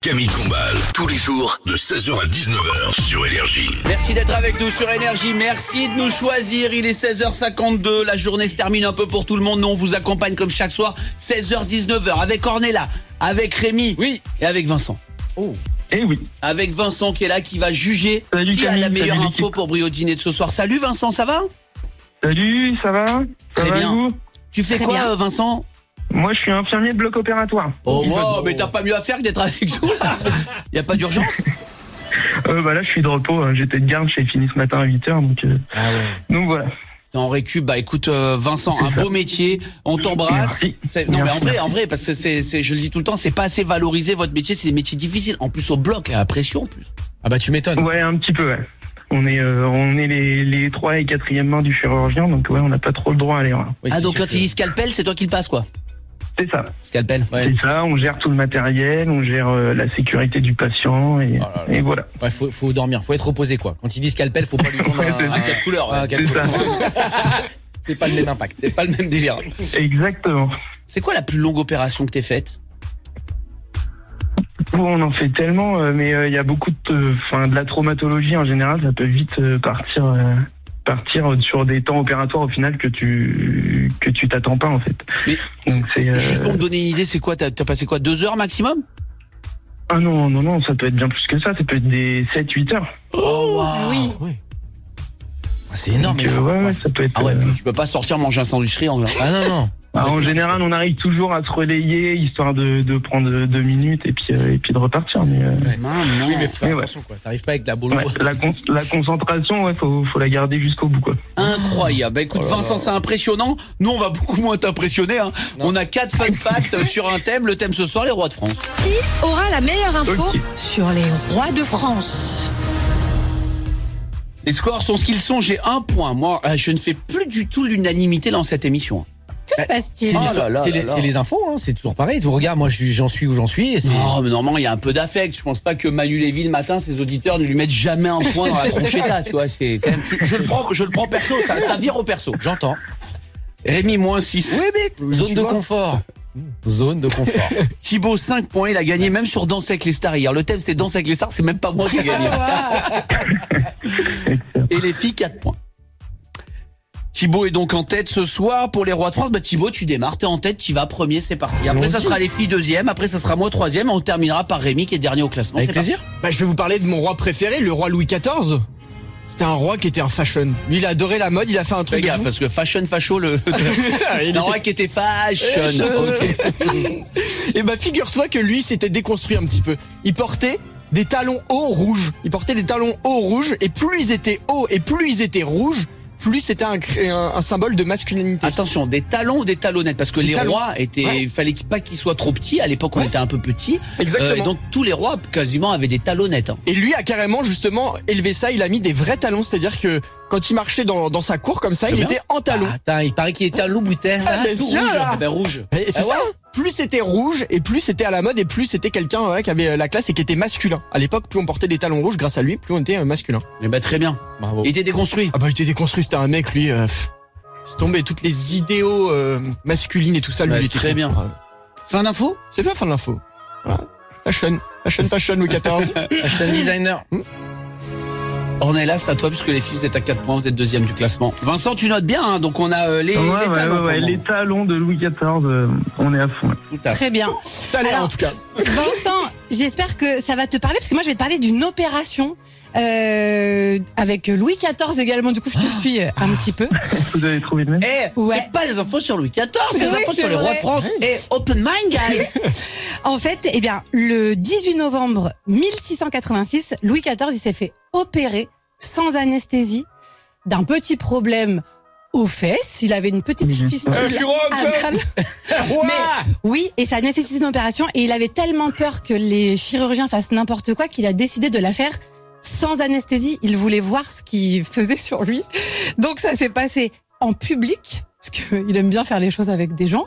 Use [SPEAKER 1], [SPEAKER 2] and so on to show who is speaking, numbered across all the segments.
[SPEAKER 1] Camille Combal, tous les jours de 16h à 19h sur Énergie.
[SPEAKER 2] Merci d'être avec nous sur Énergie, merci de nous choisir. Il est 16h52, la journée se termine un peu pour tout le monde. Nous on vous accompagne comme chaque soir, 16h-19h avec Ornella, avec Rémi,
[SPEAKER 3] oui,
[SPEAKER 2] et avec Vincent.
[SPEAKER 3] Oh.
[SPEAKER 4] Eh oui.
[SPEAKER 2] Avec Vincent qui est là, qui va juger qui a la meilleure info pour Brio Dîner de ce soir. Salut Vincent, ça va?
[SPEAKER 4] Salut, ça va?
[SPEAKER 2] Très bien.
[SPEAKER 4] Vous?
[SPEAKER 2] Tu fais quoi Vincent?
[SPEAKER 4] Moi je suis infirmier de bloc opératoire.
[SPEAKER 2] Oh wow, mais t'as pas mieux à faire que d'être avec nous là. Y a pas d'urgence?
[SPEAKER 4] Là je suis de repos, j'étais de garde, j'ai fini ce matin à 8h donc voilà.
[SPEAKER 2] En récup, bah écoute Vincent, un beau métier, on t'embrasse. Non mais en vrai parce que c'est je le dis tout le temps, c'est pas assez valorisé votre métier, c'est des métiers difficiles. En plus au bloc, la pression en plus.
[SPEAKER 3] Ah bah tu m'étonnes.
[SPEAKER 4] Ouais, un petit peu ouais. On est les 3 et 4e mains du chirurgien, donc ouais, on n'a pas trop le droit à l'erreur.
[SPEAKER 2] Oui, donc quand il dit scalpel, c'est toi qui le passe quoi?
[SPEAKER 4] C'est ça.
[SPEAKER 2] Scalpel.
[SPEAKER 4] Ouais. C'est ça, on gère tout le matériel, on gère la sécurité du patient et voilà.
[SPEAKER 3] Ouais, faut dormir, faut être reposé quoi. Quand il dit scalpel, faut pas lui tendre
[SPEAKER 2] un 4 couleurs.
[SPEAKER 3] C'est pas le même impact,
[SPEAKER 2] c'est pas le même délire.
[SPEAKER 4] Exactement.
[SPEAKER 2] C'est quoi la plus longue opération que t'aies faite?
[SPEAKER 4] On en fait tellement, mais il y a beaucoup de la traumatologie en général, ça peut vite partir sur des temps opératoires au final que tu t'attends pas en fait.
[SPEAKER 2] Mais
[SPEAKER 4] donc c'est
[SPEAKER 2] juste pour me donner une idée, c'est quoi, t'as passé quoi, 2 heures maximum?
[SPEAKER 4] Ah non, ça peut être bien plus que ça peut être des 7-8 heures.
[SPEAKER 2] Oh wow.
[SPEAKER 3] Oui. C'est énorme.
[SPEAKER 4] Ouais, ça peut être.
[SPEAKER 2] Ah ouais, tu peux pas sortir manger un sandwich triangle.
[SPEAKER 3] Ah non.
[SPEAKER 4] En général, on arrive toujours à se relayer histoire de prendre 2 minutes et puis de repartir. Mais
[SPEAKER 3] oui, mais fais attention quoi. T'arrives pas avec la boule.
[SPEAKER 4] La concentration, faut la garder jusqu'au bout quoi.
[SPEAKER 2] Incroyable. Bah écoute Vincent, c'est impressionnant. Nous on va beaucoup moins t'impressionner. On a 4 fun facts sur un thème. Le thème ce soir, les rois de France.
[SPEAKER 5] Qui aura la meilleure info sur les rois de France?
[SPEAKER 2] Les scores sont ce qu'ils sont. J'ai 1 point. Moi, je ne fais plus du tout l'unanimité dans cette émission.
[SPEAKER 5] Que se passe-t-il?
[SPEAKER 3] C'est les infos, hein, c'est toujours pareil. Tu regardes, moi j'en suis où j'en suis. Et
[SPEAKER 2] non, mais normalement il y a un peu d'affect. Je pense pas que Manu Lévy le matin, ses auditeurs ne lui mettent jamais un point dans la tronchetta. Tu vois, c'est quand même. Je le prends perso. Ça vire au perso.
[SPEAKER 3] J'entends.
[SPEAKER 2] Rémi -6.
[SPEAKER 3] Oui, mais zone de confort. Zone de confort.
[SPEAKER 2] Thibaut 5 points. Il a gagné même sur Danse avec les stars hier. Le thème c'est Danse avec les stars. C'est même pas moi qui ai gagné. Et les filles 4 points. Thibaut est donc en tête ce soir pour les rois de France. Bah Thibaut, tu démarres, t'es en tête, tu vas premier, c'est parti. Après ça sera les filles 2e, après ça sera moi 3e, on terminera par Rémi qui est dernier au classement.
[SPEAKER 3] Avec plaisir.
[SPEAKER 6] Je vais vous parler de mon roi préféré, le roi Louis XIV. C'était un roi qui était un fashion. Lui, il a adoré la mode, il a fait un truc.
[SPEAKER 2] Regarde, parce que facho, c'est un roi qui était fashion. Okay.
[SPEAKER 6] Et figure-toi que lui s'était déconstruit un petit peu. Il portait des talons hauts rouges. Et plus ils étaient hauts et plus ils étaient rouges, plus c'était un symbole de masculinité.
[SPEAKER 2] Attention, des talons ou des talonnettes, parce que les rois il fallait pas qu'ils soient trop petits. À l'époque, on était un peu petits.
[SPEAKER 6] Exactement.
[SPEAKER 2] Donc tous les rois quasiment avaient des talonnettes.
[SPEAKER 6] Et lui a carrément justement élevé ça. Il a mis des vrais talons, c'est-à-dire que quand il marchait dans sa cour comme ça, il était en talons.
[SPEAKER 3] Attends, il paraît qu'il était un Louboutin.
[SPEAKER 6] Tout rouge.
[SPEAKER 2] Rouge.
[SPEAKER 6] Et c'est ça. Plus c'était rouge et plus c'était à la mode et plus c'était quelqu'un qui avait la classe et qui était masculin. À l'époque, plus on portait des talons rouges, grâce à lui, plus on était masculin.
[SPEAKER 2] Et très bien.
[SPEAKER 3] Bravo.
[SPEAKER 2] Il était déconstruit.
[SPEAKER 6] Il était déconstruit, c'était un mec, lui. C'est tombé toutes les idéaux masculines et tout ça, lui. Il était
[SPEAKER 2] très bien. Fin d'info?
[SPEAKER 6] C'est fait, fin d'info. Voilà. Fashion, Louis XIV.
[SPEAKER 3] Fashion designer.
[SPEAKER 2] Ornella, c'est à toi puisque les filles vous êtes à 4 points, vous êtes 2e du classement. Vincent, tu notes bien, hein, donc on a les talons.
[SPEAKER 4] Les talons de Louis XIV, on est à fond.
[SPEAKER 5] Très bien.
[SPEAKER 6] Alors, en tout cas.
[SPEAKER 5] Vincent, j'espère que ça va te parler parce que moi je vais te parler d'une opération avec Louis XIV également. Du coup, je te suis un petit peu.
[SPEAKER 4] Vous avez trouvé le même?
[SPEAKER 2] C'est pas les infos sur Louis XIV, c'est les infos sur les rois de France. Open mind, guys.
[SPEAKER 5] En fait, le 18 novembre 1686, Louis XIV, il s'est fait opérer sans anesthésie d'un petit problème aux fesses. Il avait une petite fistule à crâne. Mais oui, et ça nécessitait une opération. Et il avait tellement peur que les chirurgiens fassent n'importe quoi qu'il a décidé de la faire sans anesthésie. Il voulait voir ce qu'il faisait sur lui. Donc ça s'est passé en public, parce qu'il aime bien faire les choses avec des gens.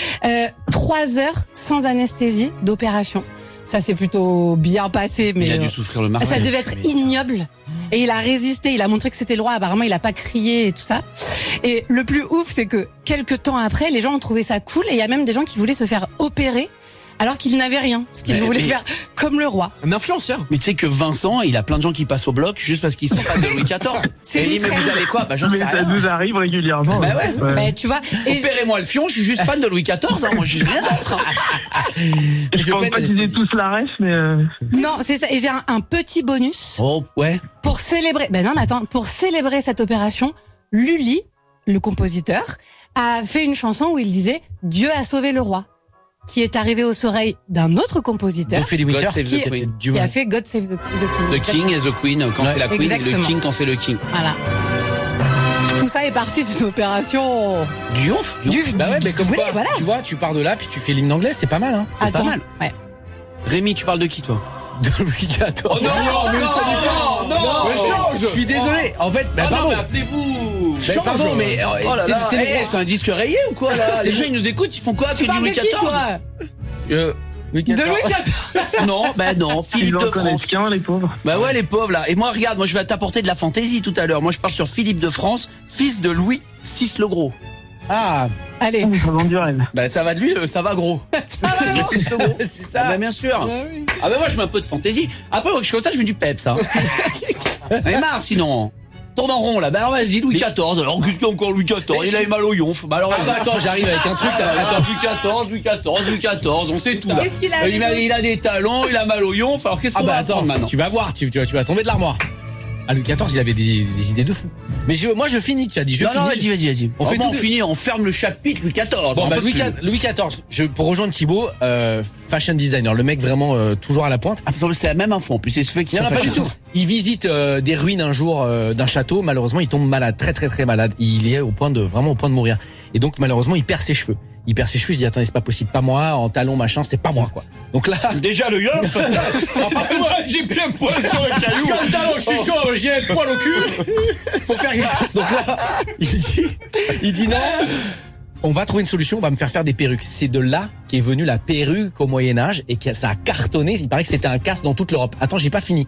[SPEAKER 5] 3 heures sans anesthésie d'opération. Ça s'est plutôt bien passé, mais
[SPEAKER 2] il a dû souffrir le martyre.
[SPEAKER 5] Ça devait être ignoble. Et il a résisté, il a montré que c'était le roi. Apparemment, il a pas crié et tout ça. Et le plus ouf, c'est que quelques temps après, les gens ont trouvé ça cool. Et il y a même des gens qui voulaient se faire opérer alors qu'il n'avait rien, parce qu'il voulait faire comme le roi.
[SPEAKER 6] Un influenceur.
[SPEAKER 2] Mais tu sais que Vincent, il a plein de gens qui passent au bloc juste parce qu'ils sont fans de Louis XIV.
[SPEAKER 5] C'est
[SPEAKER 2] Et il dit,
[SPEAKER 5] une
[SPEAKER 2] mais
[SPEAKER 5] traîne.
[SPEAKER 2] vous avez quoi? Bah, j'en
[SPEAKER 4] Mais
[SPEAKER 2] sais
[SPEAKER 4] ça
[SPEAKER 2] rien.
[SPEAKER 4] nous arrive régulièrement.
[SPEAKER 2] Bah ouais.
[SPEAKER 5] Mais tu vois, et
[SPEAKER 2] Opérez-moi le fion, je suis juste fan de Louis XIV, hein. Moi, je suis rien d'autre.
[SPEAKER 4] Je pense pas qu'ils aient tous la ref, mais
[SPEAKER 5] non, c'est ça. Et j'ai un petit bonus
[SPEAKER 2] Oh, ouais.
[SPEAKER 5] pour célébrer. Ben non, mais attends, pour célébrer cette opération, Lully, le compositeur, a fait une chanson où il disait Dieu a sauvé le roi, qui est arrivé aux oreilles d'un autre compositeur
[SPEAKER 3] Ophélie Winter,
[SPEAKER 2] God Save
[SPEAKER 5] qui,
[SPEAKER 2] the Queen.
[SPEAKER 5] qui a fait God Save the King.
[SPEAKER 2] The King et The Queen quand c'est la Queen, et le
[SPEAKER 5] Exactement.
[SPEAKER 2] King quand c'est le King.
[SPEAKER 5] Voilà. Tout ça est parti d'une opération
[SPEAKER 2] Du ouf.
[SPEAKER 3] Bah ouais, mais comme
[SPEAKER 5] Oui,
[SPEAKER 3] quoi,
[SPEAKER 5] voilà.
[SPEAKER 3] tu vois, tu pars de là, puis tu fais l'hymne anglais, c'est pas mal, hein.
[SPEAKER 2] C'est pas
[SPEAKER 5] Attends.
[SPEAKER 2] mal.
[SPEAKER 5] Ouais.
[SPEAKER 2] Rémi, tu parles de qui, toi?
[SPEAKER 3] De Louis XIV.
[SPEAKER 2] Oh non, mais ça dit pas. Non,
[SPEAKER 3] Mais change. Je suis désolé. En fait, bah, pardon.
[SPEAKER 2] appelez-vous.
[SPEAKER 3] Mais pardon, mais
[SPEAKER 2] Oh là là,
[SPEAKER 3] c'est les
[SPEAKER 2] c'est un disque rayé ou quoi là? Les gens ils nous écoutent, ils font quoi?
[SPEAKER 5] Tu
[SPEAKER 2] C'est du
[SPEAKER 5] parles de
[SPEAKER 2] Louis
[SPEAKER 5] qui,
[SPEAKER 2] XIV.
[SPEAKER 5] toi
[SPEAKER 3] Louis
[SPEAKER 5] De
[SPEAKER 3] XIV.
[SPEAKER 5] Louis XIV.
[SPEAKER 2] Non, bah non,
[SPEAKER 4] ils
[SPEAKER 2] Philippe
[SPEAKER 4] en
[SPEAKER 2] de
[SPEAKER 4] connaissent
[SPEAKER 2] France.
[SPEAKER 4] qu'un, les pauvres.
[SPEAKER 2] Bah ouais, les pauvres là. Et moi, regarde, moi je vais t'apporter de la fantaisie tout à l'heure. Moi je pars sur Philippe de France, fils de Louis VI le Gros.
[SPEAKER 3] Ah,
[SPEAKER 5] Allez.
[SPEAKER 4] Ça vend du rêve.
[SPEAKER 2] Bah ça va de lui, ça va gros. Louis VI le Gros.
[SPEAKER 3] c'est
[SPEAKER 2] Ah
[SPEAKER 3] ça.
[SPEAKER 2] bah bien sûr. Ah bah moi je mets un peu de fantaisie. Après moi que je suis comme ça, je mets du peps. Hein. J'en ai marre sinon. Tourne en rond là. Bah alors vas-y, Louis XIV. Alors qu'est-ce qu'il y a encore Louis XIV? Il a eu mal au yonf. Bah alors
[SPEAKER 3] Ah bah attends, j'arrive avec un truc. Attends.
[SPEAKER 2] Louis XIV, on sait tout là.
[SPEAKER 5] Qu'est-ce qu'il a
[SPEAKER 2] Il a des talons, il a mal au yonf. Alors qu'est-ce
[SPEAKER 3] Ah
[SPEAKER 2] qu'on
[SPEAKER 3] bah
[SPEAKER 2] va
[SPEAKER 3] attends,
[SPEAKER 2] attendre maintenant?
[SPEAKER 3] tu vas voir, tu vas tomber de l'armoire. Ah, Louis XIV, il avait des idées de fou. Mais moi, je finis, tu as dit, je
[SPEAKER 2] Non,
[SPEAKER 3] finis.
[SPEAKER 2] vas-y.
[SPEAKER 3] On fait
[SPEAKER 2] On
[SPEAKER 3] tout.
[SPEAKER 2] finit, on ferme le chapitre Louis XIV.
[SPEAKER 3] Bon,
[SPEAKER 2] on
[SPEAKER 3] bah,
[SPEAKER 2] peut
[SPEAKER 3] Louis
[SPEAKER 2] plus.
[SPEAKER 3] XIV, pour rejoindre Thibaut, fashion designer, le mec vraiment toujours à la pointe.
[SPEAKER 2] Ah, c'est la même info en plus, c'est ce fait qu'il
[SPEAKER 3] Il y en a pas du tout. Il visite des ruines un jour d'un château. Malheureusement, il tombe malade, très très très malade. Il est vraiment au point de mourir. Et donc malheureusement, il perd ses cheveux. Il se dit attendez, c'est pas possible, pas moi, en talons machin, c'est pas moi quoi. Donc là,
[SPEAKER 2] Déjà le yonf. J'ai bien poil sur le
[SPEAKER 3] je
[SPEAKER 2] caillou.
[SPEAKER 3] suis en talons, je suis chaud, j'ai le poil au cul. Faut faire quelque chose. Donc là, il dit non. On va trouver une solution, on va me faire des perruques. C'est de là qu'est venue la perruque au Moyen-Âge et que ça a cartonné. Il paraît que c'était un casse dans toute l'Europe. Attends, j'ai pas fini.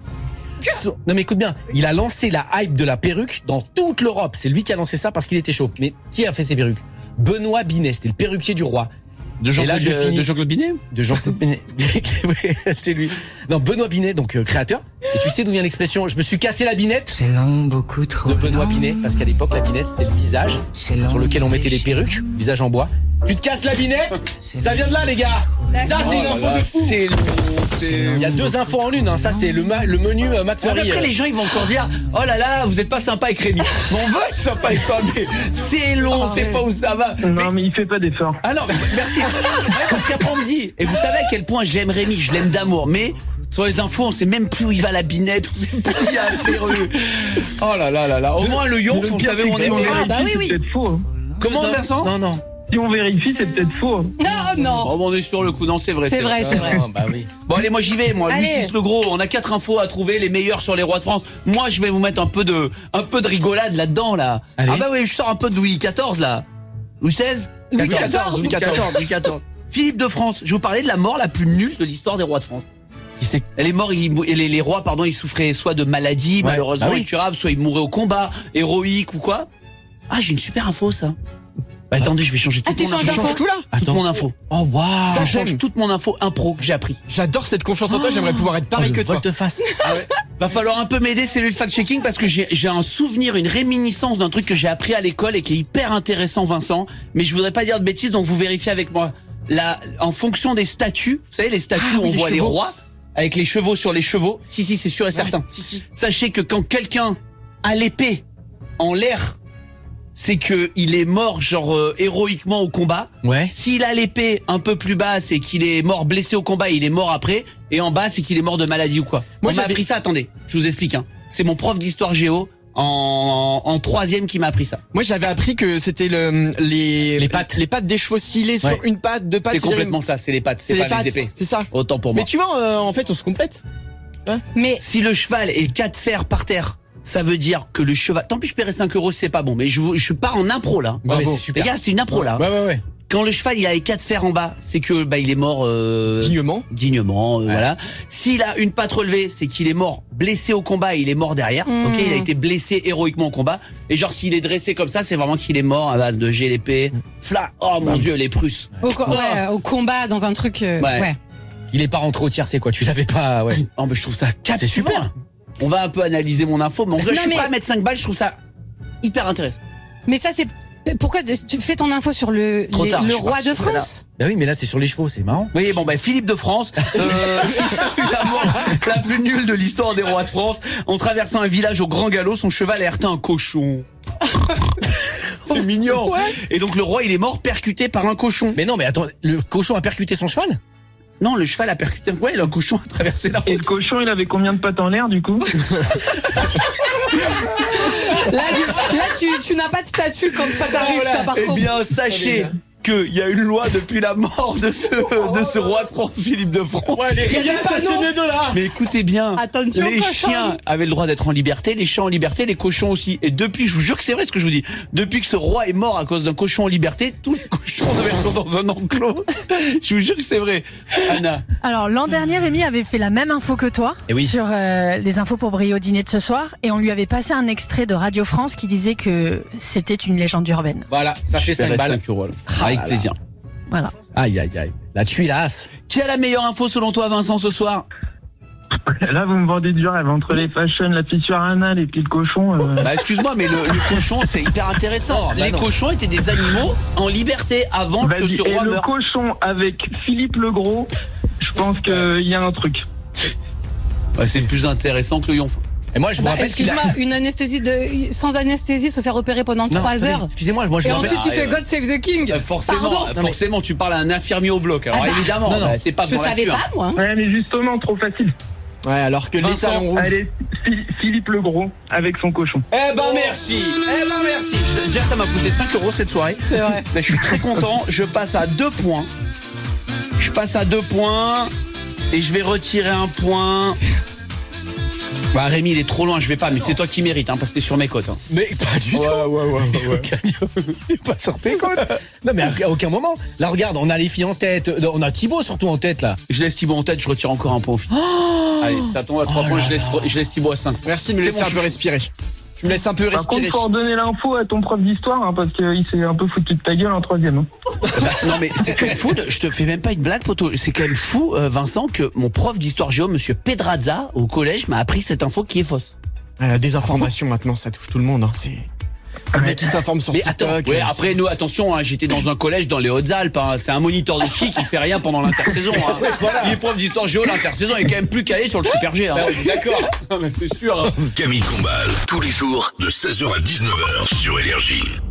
[SPEAKER 3] Non mais écoute bien, il a lancé la hype de la perruque dans toute l'Europe. C'est lui qui a lancé ça parce qu'il était chaud. Mais qui a fait ces perruques? Benoît Binet, c'était le perruquier du roi.
[SPEAKER 2] De
[SPEAKER 3] Jean-Claude
[SPEAKER 2] Binet.
[SPEAKER 3] De Jean-Claude Binet. Oui, c'est lui. Non, Benoît Binet, donc créateur. Et tu sais d'où vient l'expression « je me suis cassé la binette »
[SPEAKER 7] C'est long, beaucoup trop
[SPEAKER 3] de Benoît
[SPEAKER 7] long.
[SPEAKER 3] Binet, parce qu'à l'époque, la binette, c'était le visage
[SPEAKER 7] C'est long,
[SPEAKER 3] sur lequel on mettait les
[SPEAKER 7] déchiré.
[SPEAKER 3] perruques, visage en bois. Tu te casses la binette, ça vient de là, les gars. Ça, c'est une info de fou.
[SPEAKER 2] C'est long.
[SPEAKER 3] Il y a deux infos en une, hein. Ça, c'est le menu McFlurry.
[SPEAKER 2] Après les gens ils vont encore dire oh là là vous êtes pas sympa avec Rémi. Bon, on veut être sympa avec toi mais c'est long, on sait pas où ça va.
[SPEAKER 4] Non, mais il fait pas d'effort.
[SPEAKER 2] Ah non, mais merci. Ouais, parce qu'après on me dit, et vous savez à quel point j'aime Rémi, je l'aime d'amour, mais sur les infos, on sait même plus où il va la binette, on sait plus où il y a la perruque. Oh là là là là. Au moins le yonf, on savait où on
[SPEAKER 4] Si on
[SPEAKER 2] était.
[SPEAKER 4] vérifie,
[SPEAKER 5] bah oui,
[SPEAKER 4] c'est
[SPEAKER 5] oui.
[SPEAKER 4] peut-être faux. Hein.
[SPEAKER 2] Comment Vincent?
[SPEAKER 3] Non.
[SPEAKER 4] Si on vérifie, c'est peut-être faux. Hein.
[SPEAKER 5] Non.
[SPEAKER 2] Oh, bon, on est sur le coup, non c'est vrai.
[SPEAKER 5] C'est vrai.
[SPEAKER 3] Ah, bah oui.
[SPEAKER 2] Bon allez, moi j'y vais, moi. Louis
[SPEAKER 5] Allez.
[SPEAKER 2] VI le Gros, on a 4 infos à trouver, les meilleures sur les rois de France. Moi je vais vous mettre un peu de rigolade là-dedans là.
[SPEAKER 3] Allez.
[SPEAKER 2] Ah bah oui, je sors un peu de Louis XIV là. Louis XVI?
[SPEAKER 5] Louis
[SPEAKER 3] 14.
[SPEAKER 5] XIV.
[SPEAKER 2] Philippe de France, je vais vous parler de la mort la plus nulle de l'histoire des rois de France.
[SPEAKER 3] Qui c'est?
[SPEAKER 2] Les morts, les rois, pardon, ils souffraient soit de maladies,
[SPEAKER 3] Ouais,
[SPEAKER 2] malheureusement
[SPEAKER 3] bah oui.
[SPEAKER 2] incurables, soit ils mouraient au combat, héroïque ou quoi. Ah, j'ai une super info, ça. Bah, attendez, je vais changer toute
[SPEAKER 5] tu
[SPEAKER 2] mon
[SPEAKER 5] changes
[SPEAKER 2] info.
[SPEAKER 5] d'info
[SPEAKER 6] Tout là.
[SPEAKER 2] Toute
[SPEAKER 3] Attends.
[SPEAKER 2] mon info.
[SPEAKER 3] Oh waouh.
[SPEAKER 2] Je change toute mon info impro que j'ai appris.
[SPEAKER 6] J'adore cette confiance en toi, j'aimerais pouvoir être pareil que toi.
[SPEAKER 3] Volte-face.
[SPEAKER 2] Va falloir un peu m'aider, c'est le fact-checking, parce que j'ai un souvenir, une réminiscence d'un truc que j'ai appris à l'école et qui est hyper intéressant, Vincent. Mais je voudrais pas dire de bêtises, donc vous vérifiez avec moi. Là, en fonction des statues, vous savez, les statues où on
[SPEAKER 6] les
[SPEAKER 2] voit les
[SPEAKER 6] chevaux.
[SPEAKER 2] rois, avec les chevaux sur les chevaux. Si, c'est sûr et certain. Sachez que quand quelqu'un a l'épée en l'air, c'est que il est mort genre héroïquement au combat.
[SPEAKER 3] Ouais.
[SPEAKER 2] S'il a l'épée un peu plus bas, c'est qu'il est mort blessé au combat, il est mort après. Et en bas, c'est qu'il est mort de maladie ou quoi.
[SPEAKER 6] Moi,
[SPEAKER 2] On m'a
[SPEAKER 6] j'avais-
[SPEAKER 2] appris ça, attendez, je vous explique. Hein. C'est mon prof d'histoire géo en 3e qui m'a appris ça.
[SPEAKER 6] Moi, j'avais appris que c'était les pattes des chevaux scellées sur
[SPEAKER 3] Ouais.
[SPEAKER 6] une patte, deux pattes.
[SPEAKER 2] C'est complètement ça, c'est les pattes, c'est
[SPEAKER 6] C'est
[SPEAKER 2] pas
[SPEAKER 6] les pattes.
[SPEAKER 2] les épées.
[SPEAKER 6] C'est ça.
[SPEAKER 2] Autant pour moi.
[SPEAKER 6] Mais tu vois, en fait, on se complète.
[SPEAKER 5] Mais
[SPEAKER 2] Si le cheval est 4 fers par terre, ça veut dire que le cheval... Tant pis, je paierai 5 euros, c'est pas bon. Mais je pars en impro là.
[SPEAKER 3] Ouais, mais
[SPEAKER 6] Bravo.
[SPEAKER 3] c'est super.
[SPEAKER 2] Les gars, c'est une impro là.
[SPEAKER 3] Ouais.
[SPEAKER 2] Quand le cheval il a les 4 fers en bas, c'est que il est mort dignement, voilà. S'il a une patte relevée, c'est qu'il est mort blessé au combat et il est mort derrière. OK, il a été blessé héroïquement au combat. Et genre s'il est dressé comme ça, c'est vraiment qu'il est mort à base de jet l'épée. Oh mon Dieu, les Prusses.
[SPEAKER 5] Au combat dans un truc ouais.
[SPEAKER 3] Il est pas rentré au tiercé quoi, tu l'avais pas
[SPEAKER 2] Oh mais je trouve ça
[SPEAKER 3] c'est super.
[SPEAKER 2] On va un peu analyser mon info, mais en vrai, je suis pas à mettre 5 balles, je trouve ça hyper intéressant.
[SPEAKER 5] Mais ça, c'est... Pourquoi tu fais ton info sur le roi de France?
[SPEAKER 3] Bah oui, mais là, c'est sur les chevaux, c'est marrant.
[SPEAKER 2] Oui, Philippe de France, la mort la plus nulle de l'histoire des rois de France. En traversant un village au grand galop, son cheval a heurté un cochon. C'est mignon. Ouais. Et donc, le roi, il est mort percuté par un cochon.
[SPEAKER 3] Mais non, mais attends, le cochon a percuté son cheval?
[SPEAKER 2] Non, le cheval a percuté un cochon a traversé la route.
[SPEAKER 4] Et le cochon, il avait combien de pattes en l'air, du coup?
[SPEAKER 5] Là, tu n'as pas de statut quand ça t'arrive, ça, par contre.
[SPEAKER 2] Eh bien, sachez qu'il y a une loi depuis la mort de ce roi de France, Philippe de France.
[SPEAKER 3] Ouais, les gars, de là.
[SPEAKER 2] Mais écoutez bien,
[SPEAKER 5] attention,
[SPEAKER 2] les chiens avaient le droit d'être en liberté, les chats en liberté, les cochons aussi. Et depuis, je vous jure que c'est vrai ce que je vous dis, depuis que ce roi est mort à cause d'un cochon en liberté, tous les cochons devaient être dans un enclos. Je vous jure que c'est vrai. Anna.
[SPEAKER 7] Alors, l'an dernier, Rémi avait fait la même info que toi sur les infos pour briller au dîner de ce soir. Et on lui avait passé un extrait de Radio France qui disait que c'était une légende urbaine.
[SPEAKER 3] Voilà, ça fait 5 balles.
[SPEAKER 2] 5 euros. Avec plaisir.
[SPEAKER 7] Voilà.
[SPEAKER 3] Aïe. La tuilasse.
[SPEAKER 2] Qui a la meilleure info selon toi, Vincent, ce soir?
[SPEAKER 4] Là, vous me vendez du rêve entre les fashion, la fissure anale et puis le cochon.
[SPEAKER 2] Excuse-moi, mais le cochon, c'est hyper intéressant. Les cochons étaient des animaux en liberté avant que ce roi meure.
[SPEAKER 4] Le cochon avec Philippe le Gros, je pense qu'il y a un truc.
[SPEAKER 2] C'est plus intéressant que le yonf.
[SPEAKER 3] Et moi, je vous rappelle
[SPEAKER 5] excuse-moi, une anesthésie sans anesthésie, se faire opérer pendant 3 heures.
[SPEAKER 3] Excusez-moi, je vous
[SPEAKER 5] et
[SPEAKER 3] rappelle.
[SPEAKER 5] ensuite, tu fais God Save the King.
[SPEAKER 2] Forcément, tu parles à un infirmier au bloc. Alors évidemment, c'est pas
[SPEAKER 5] je savais pas, moi.
[SPEAKER 4] Ouais, mais justement, trop facile.
[SPEAKER 6] Ouais, alors que les talons rouges.
[SPEAKER 4] Allez, Philippe le Gros avec son cochon.
[SPEAKER 2] Merci. Déjà, ça m'a coûté 5 euros cette soirée.
[SPEAKER 5] C'est vrai.
[SPEAKER 2] Je suis très content. Je passe à 2 points. Et je vais retirer un point. Rémi, il est trop loin, je vais pas, mais c'est toi qui mérites, parce que t'es sur mes côtes.
[SPEAKER 3] Mais pas du tout.
[SPEAKER 2] Ouais.
[SPEAKER 3] T'es pas sur tes côtes. Non, mais à aucun moment. Là, regarde, on a les filles en tête. On a Thibaut surtout en tête, là.
[SPEAKER 2] Je laisse Thibaut en tête, je retire encore un point au final. Allez, ça tombe à 3 points, je laisse Thibaut à 5.
[SPEAKER 6] Merci de me laisser un peu respirer. Tu me laisses un peu respirer.
[SPEAKER 4] Par contre, faut donner l'info à ton prof d'histoire, parce qu'il s'est un peu foutu de ta gueule en 3e.
[SPEAKER 2] Non, mais c'est quand même fou, je te fais même pas une blague, photo. C'est quand même fou, Vincent, que mon prof d'histoire géo, monsieur Pedrazza, au collège, m'a appris cette info qui est fausse.
[SPEAKER 6] La désinformation, maintenant, ça touche tout le monde. C'est... Le mec qui s'informe sur TikTok.
[SPEAKER 2] Après, nous, attention, j'étais dans un collège dans les Hautes-Alpes. C'est un moniteur de ski qui fait rien pendant l'intersaison. Il est prof d'histoire géo, l'intersaison est quand même plus calé sur le Super G.
[SPEAKER 3] D'accord.
[SPEAKER 2] Non, mais c'est sûr.
[SPEAKER 1] Camille Combal, tous les jours de 16h à 19h sur Énergie.